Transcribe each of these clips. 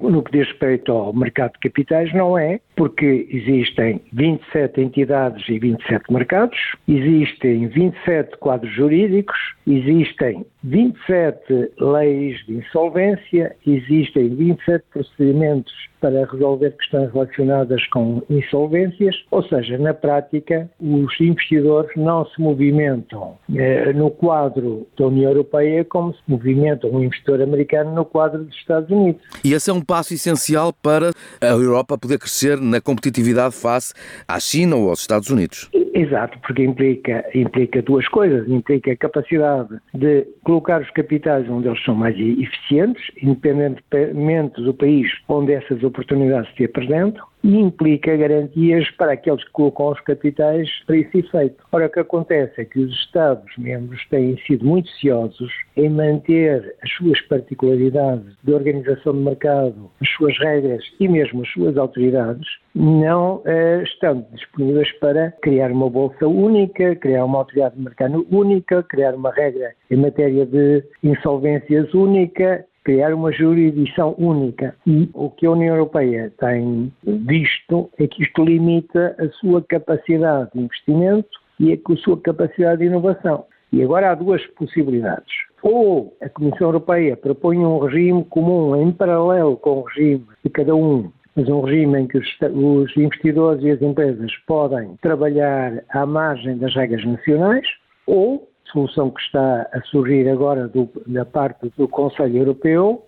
No que diz respeito ao mercado de capitais, não é, porque existem 27 entidades e 27 mercados, existem 27 quadros jurídicos, existem 27 leis de insolvência, existem 27 procedimentos para resolver questões relacionadas com insolvências, ou seja, na prática, os investidores não se movimentam no quadro da União Europeia como se movimenta um investidor americano no quadro dos Estados Unidos. E esse é um passo essencial para a Europa poder crescer na competitividade face à China ou aos Estados Unidos. Exato, porque implica duas coisas. Implica a capacidade de colocar os capitais onde eles são mais eficientes, independentemente do país onde essas oportunidades se apresentam, e implica garantias para aqueles que colocam os capitais para esse efeito. Ora, o que acontece é que os Estados-membros têm sido muito ciosos em manter as suas particularidades de organização de mercado, as suas regras e mesmo as suas autoridades, não estão disponíveis para criar uma bolsa única, criar uma autoridade de mercado única, criar uma regra em matéria de insolvências única, criar uma jurisdição única. E o que a União Europeia tem visto é que isto limita a sua capacidade de investimento e a sua capacidade de inovação. E agora há duas possibilidades. Ou a Comissão Europeia propõe um regime comum em paralelo com o regime de cada um, mas um regime em que os investidores e as empresas podem trabalhar à margem das regras nacionais, ou solução que está a surgir agora da parte do Conselho Europeu,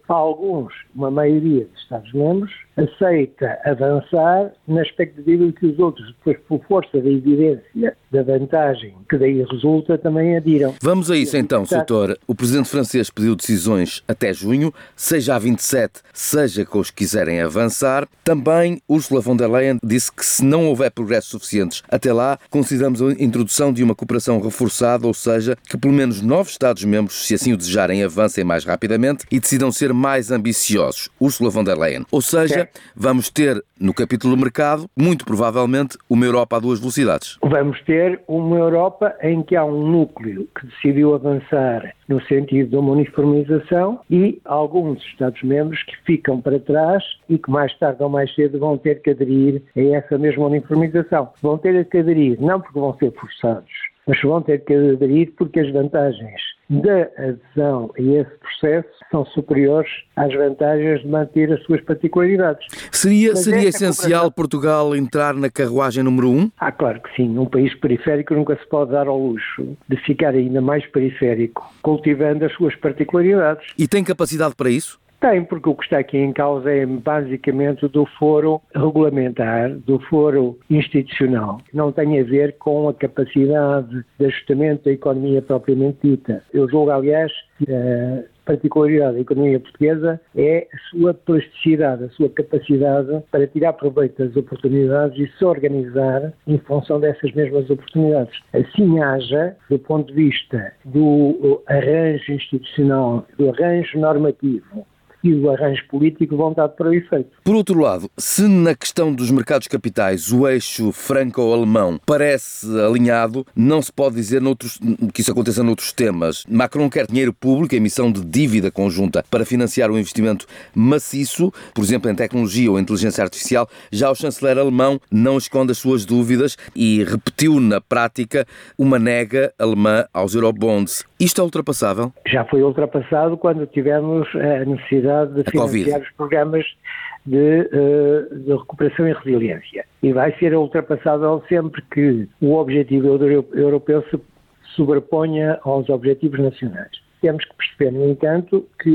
uma maioria dos Estados-membros, aceita avançar na expectativa de que os outros, depois por força da evidência da vantagem que daí resulta, também adiram. Vamos a isso então, Soutor. O presidente francês pediu decisões até junho, seja a 27, seja com os que quiserem avançar. Também Ursula von der Leyen disse que se não houver progressos suficientes até lá, consideramos a introdução de uma cooperação reforçada, ou seja, que pelo menos 9 Estados-membros, se assim o desejarem, avancem mais rapidamente e decidam ser mais ambiciosos. Ursula von der Leyen. Ou seja, vamos ter no capítulo do mercado, muito provavelmente, uma Europa a duas velocidades. Vamos ter uma Europa em que há um núcleo que decidiu avançar no sentido de uma uniformização e alguns Estados-membros que ficam para trás e que mais tarde ou mais cedo vão ter que aderir a essa mesma uniformização. Vão ter que aderir não porque vão ser forçados, mas vão ter que aderir porque as vantagens da adesão a esse processo são superiores às vantagens de manter as suas particularidades. Seria essencial Portugal entrar na carruagem número 1? Claro que sim. Um país periférico nunca se pode dar ao luxo de ficar ainda mais periférico, cultivando as suas particularidades. E tem capacidade para isso? Tem, porque o que está aqui em causa é basicamente do foro regulamentar, do foro institucional. Não tem a ver com a capacidade de ajustamento da economia propriamente dita. Eu julgo, aliás, que a particularidade da economia portuguesa é a sua plasticidade, a sua capacidade para tirar proveito das oportunidades e se organizar em função dessas mesmas oportunidades. Assim haja, do ponto de vista do arranjo institucional, do arranjo normativo, e do arranjo político vontade para o efeito. Por outro lado, se na questão dos mercados capitais o eixo franco-alemão parece alinhado, não se pode dizer que isso aconteça noutros temas. Macron quer dinheiro público, emissão de dívida conjunta para financiar um investimento maciço, por exemplo, em tecnologia ou inteligência artificial. Já o chanceler alemão não esconde as suas dúvidas e repetiu na prática uma nega alemã aos eurobonds. Isto é ultrapassável? Já foi ultrapassado quando tivemos a necessidade de financiar os programas de recuperação e resiliência. E vai ser ultrapassável sempre que o objetivo europeu se sobreponha aos objetivos nacionais. Temos que perceber, no entanto, que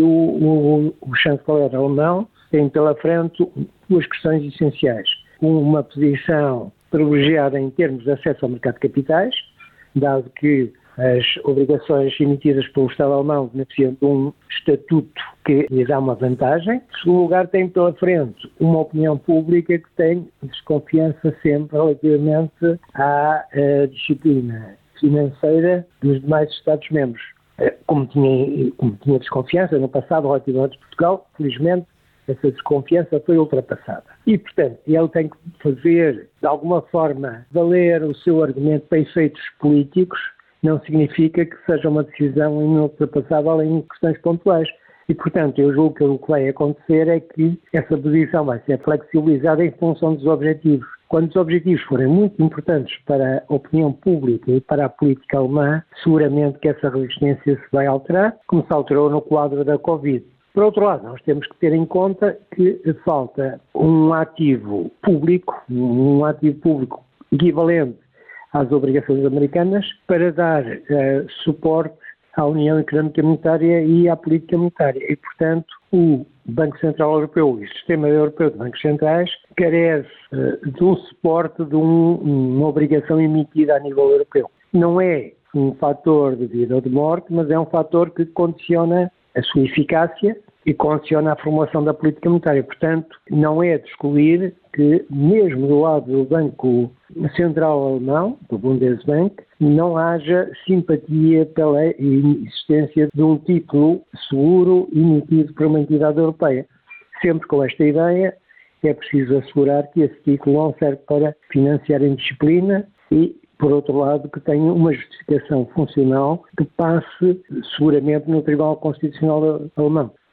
o chanceler alemão tem pela frente duas questões essenciais. Uma posição privilegiada em termos de acesso ao mercado de capitais, dado que as obrigações emitidas pelo Estado alemão beneficiam de um estatuto que lhe dá uma vantagem. Em segundo lugar, tem pela frente uma opinião pública que tem desconfiança sempre relativamente à disciplina financeira dos demais Estados-membros. Como tinha desconfiança no passado relativamente a Portugal, felizmente essa desconfiança foi ultrapassada. E, portanto, ele tem que fazer, de alguma forma, valer o seu argumento para efeitos políticos. Não significa que seja uma decisão inultrapassável em questões pontuais. E, portanto, eu julgo que o que vai acontecer é que essa posição vai ser flexibilizada em função dos objetivos. Quando os objetivos forem muito importantes para a opinião pública e para a política alemã, seguramente que essa resistência se vai alterar, como se alterou no quadro da Covid. Por outro lado, nós temos que ter em conta que falta um ativo público equivalente às obrigações americanas para dar suporte à União Económica e Monetária e à política monetária. E, portanto, o Banco Central Europeu e o Sistema Europeu de Bancos Centrais carece de um suporte, de uma obrigação emitida a nível europeu. Não é um fator de vida ou de morte, mas é um fator que condiciona a sua eficácia e condiciona a formulação da política monetária. Portanto, não é de excluir que, mesmo do lado do Banco Central Alemão, do Bundesbank, não haja simpatia pela existência de um título seguro emitido por uma entidade europeia. Sempre com esta ideia, é preciso assegurar que esse título não serve para financiar a indisciplina e, por outro lado, que tenha uma justificação funcional que passe seguramente no Tribunal Constitucional Alemão.